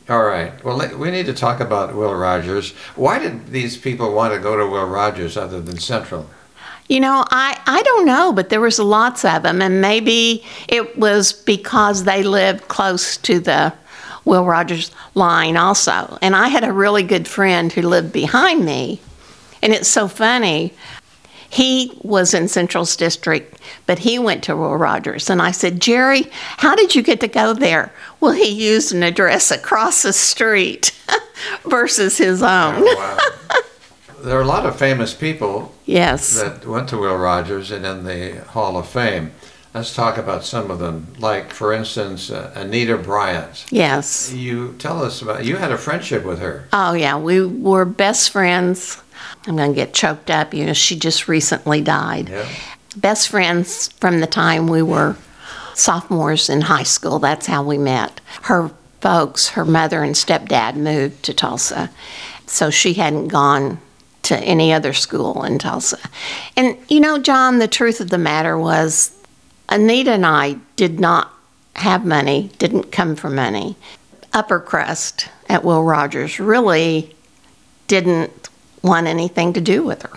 All right. Well, we need to talk about Will Rogers. Why did these people want to go to Will Rogers other than Central? I don't know, but there was lots of them, and maybe it was because they lived close to the Will Rogers line also. And I had a really good friend who lived behind me, and it's so funny. He was in Central's district, but he went to Will Rogers. And I said, Jerry, how did you get to go there? Well, he used an address across the street versus his own. Oh, wow. There are a lot of famous people Yes. that went to Will Rogers and in the Hall of Fame. Let's talk about some of them. Like, for instance, Anita Bryant. Yes. You tell us about, you had a friendship with her. Oh, yeah. We were best friends. I'm going to get choked up. She just recently died. Yeah. Best friends from the time we were sophomores in high school. That's how we met. Her folks, her mother and stepdad moved to Tulsa, so she hadn't gone to any other school in Tulsa. And, John, the truth of the matter was Anita and I did not have money, didn't come from money. Upper crust at Will Rogers really didn't want anything to do with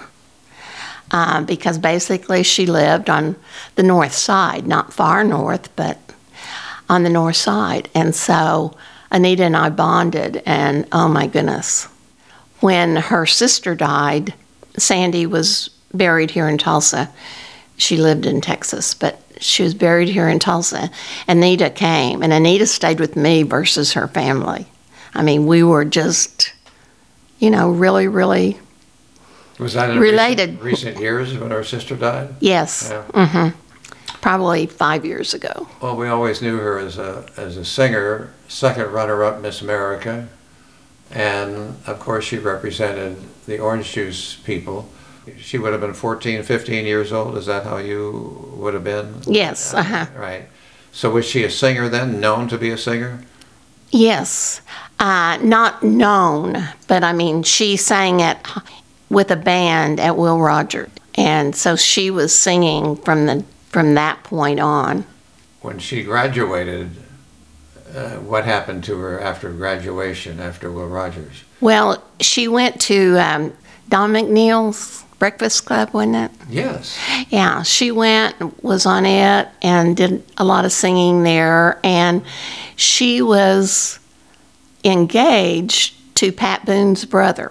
her because basically she lived on the north side, not far north, but on the north side. And so Anita and I bonded, and oh my goodness. When her sister died, Sandy was buried here in Tulsa. She lived in Texas, but she was buried here in Tulsa. Anita came, and Anita stayed with me versus her family. I mean, we were just, really, really Was that in related. recent years when her sister died? Yes. Yeah. Probably 5 years ago. Well, we always knew her as a singer, second runner-up Miss America. And, of course, she represented the orange juice people. She would have been 14, 15 years old. Is that how you would have been? Yes. Right. So was she a singer then, known to be a singer? Yes. Not known, but I mean, she sang with a band at Will Rogers. And so she was singing from that point on. When she graduated, what happened to her after graduation, after Will Rogers? Well, she went to Don McNeil's Breakfast Club, wasn't it? Yes. Yeah, she was on it, and did a lot of singing there. And she was engaged to Pat Boone's brother.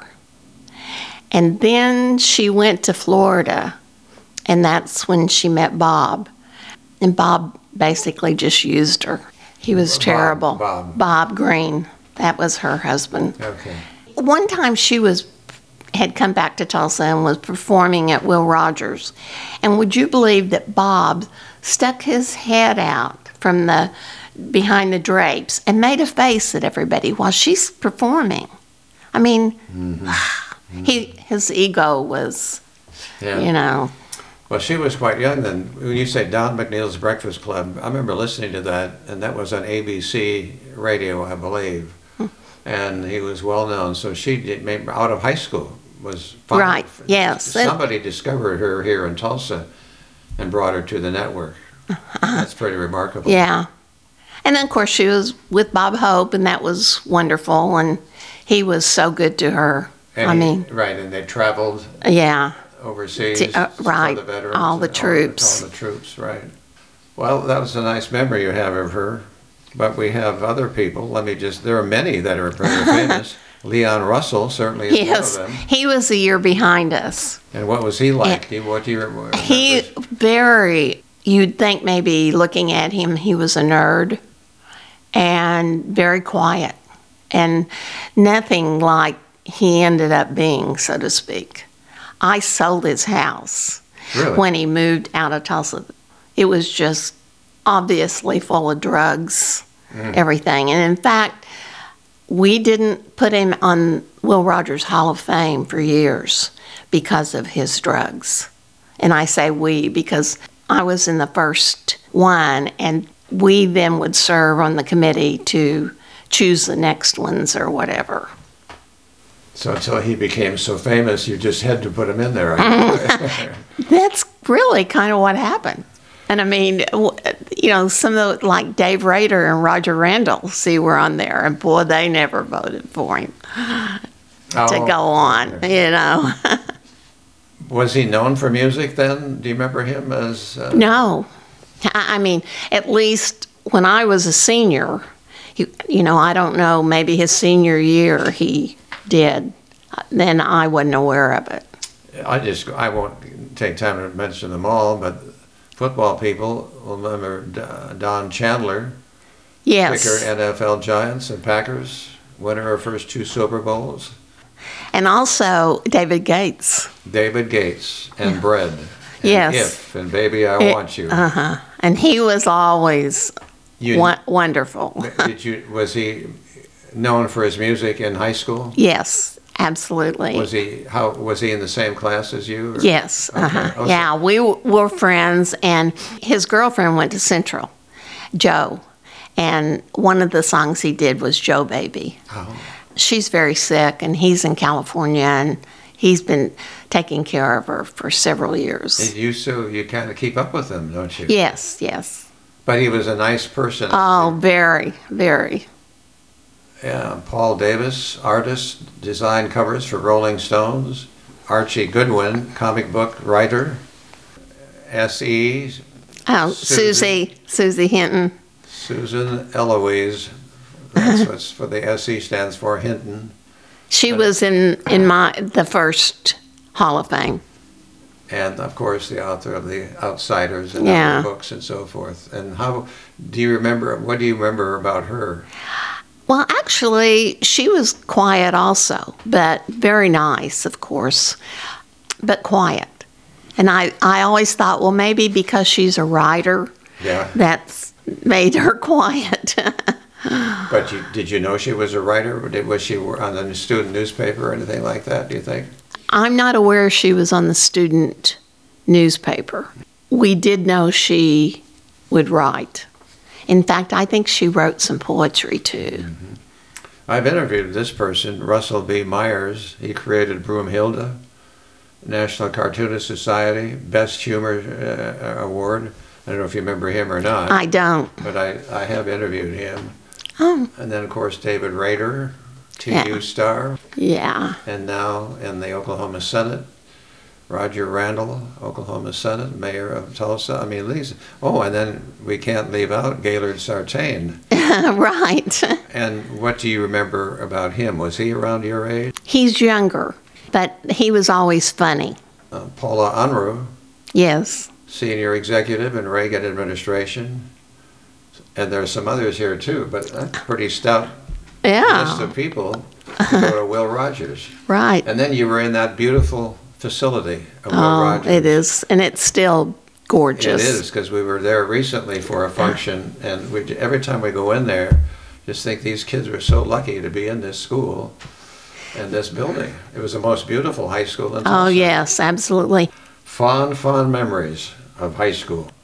And then she went to Florida, and that's when she met Bob. And Bob basically just used her. He was terrible. Bob Green. That was her husband. Okay. One time she had come back to Tulsa and was performing at Will Rogers. And would you believe that Bob stuck his head out from behind the drapes and made a face at everybody while she's performing? I mean, his ego was, Well, she was quite young then. When you say Don McNeil's Breakfast Club, I remember listening to that, and that was on ABC radio, I believe. And he was well known. So she did, out of high school, was fine. Right, yes. Somebody discovered her here in Tulsa and brought her to the network. That's pretty remarkable. Yeah. And then, of course, she was with Bob Hope, and that was wonderful. And he was so good to her. Right, and they traveled. Yeah. Overseas, right, for the veterans, all the troops. All the troops, right. Well, that was a nice memory you have of her. But we have other people. There are many that are very famous. Leon Russell certainly is one of them. He was a year behind us. And what was he like? What do you remember? You'd think maybe looking at him, he was a nerd and very quiet. And nothing like he ended up being, so to speak. I sold his house when he moved out of Tulsa. It was just obviously full of drugs, everything. And in fact, we didn't put him on Will Rogers Hall of Fame for years because of his drugs. And I say we because I was in the first one, and we then would serve on the committee to choose the next ones or whatever. So until he became so famous, you just had to put him in there. That's really kind of what happened. And I mean, some of the, like Dave Rader and Roger Randall, see, were on there. And boy, they never voted for him to go on, Was he known for music then? Do you remember him as... No. I mean, at least when I was a senior, I don't know, maybe his senior year he did. Then I wasn't aware of it. I won't take time to mention them all, but football people will remember Don Chandler, Yes. kicker, NFL Giants and Packers, winner of first 2 Super Bowls. And also David Gates. David Gates and Bread. And Yes. If and Baby I Want You. Uh-huh. And he was always wonderful. Was he known for his music in high school? Yes, absolutely. Was he in the same class as you? Or? Yes. Okay. Uh-huh. Oh, so- Yeah, we were friends, and his girlfriend went to Central, Joe. And one of the songs he did was Joe Baby. Oh. She's very sick, and he's in California, and he's been taking care of her for several years. And you kind of keep up with him, don't you? Yes, yes. But he was a nice person. Oh, very, very. Yeah, Paul Davis, artist, designed covers for Rolling Stones. Archie Goodwin, comic book writer. S.E. Oh, Susie Hinton. Susan Eloise. That's what's for the S.E. stands for, Hinton. She was in the first Hall of Fame. And of course, the author of The Outsiders and Yeah. other books and so forth. And what do you remember about her? Well, actually, she was quiet also, but very nice, of course, but quiet. And I always thought, well, maybe because she's a writer, Yeah. that's made her quiet. But did you know she was a writer? Or was she on the student newspaper or anything like that, do you think? I'm not aware she was on the student newspaper. We did know she would write. In fact, I think she wrote some poetry too. Mm-hmm. I've interviewed this person, Russell B. Myers. He created Broomhilda, National Cartoonist Society, Best Humor Award. I don't know if you remember him or not. I don't. But I have interviewed him. Oh, And then, of course, David Rader, TU Yeah. star, yeah. and now in the Oklahoma Senate. Roger Randall, Oklahoma Senate, mayor of Tulsa. I mean, and then we can't leave out Gaylord Sartain. Right. And what do you remember about him? Was he around your age? He's younger, but he was always funny. Paula Unruh, Yes. senior executive in Reagan administration. And there's some others here too, but that's a pretty stout list Yeah. of people to go to Will Rogers. Right. And then you were in that beautiful facility of Will Oh, Rogers. it is, and it's still gorgeous. It is, because we were there recently for a function, and every time we go in there, just think these kids were so lucky to be in this school and this building. It was the most beautiful high school in Tulsa. Oh, yes, absolutely. Fond memories of high school.